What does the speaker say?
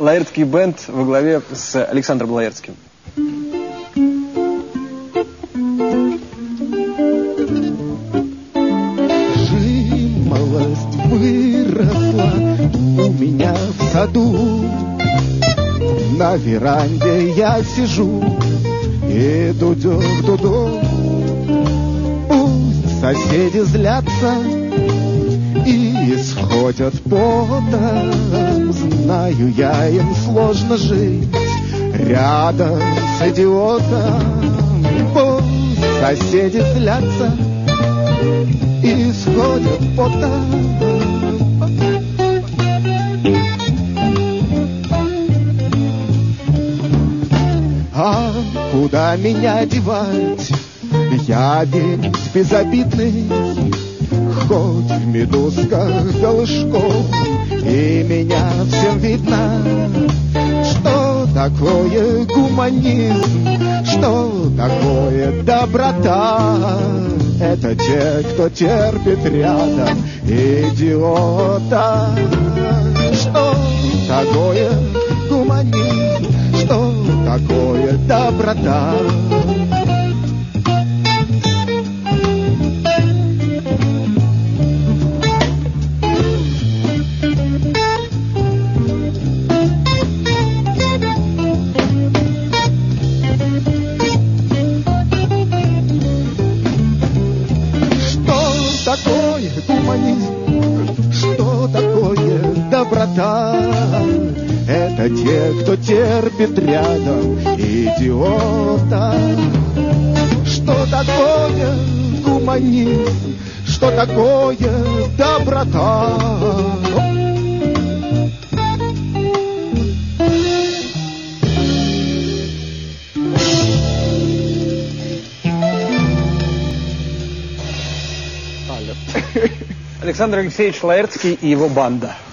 Лаэртский бенд во главе с Александром Лаэртским. Жимолость выросла у меня в саду. На веранде я сижу и дуду. Пусть соседи злятся и исходят потом. Знаю, я им сложно жить рядом с идиотом. Пусть соседи злятся и исходят потом. А куда меня девать? Я ведь безобидный, хоть в медузках голышком, и меня всем видно. Что такое гуманизм, что такое доброта? Это те, кто терпит рядом идиота. Что такое гуманизм, что такое доброта? Что такое гуманизм, что такое доброта? Это те, кто терпит рядом идиота. Что такое гуманизм, что такое доброта? Александр Алексеевич Лаэртский и его банда.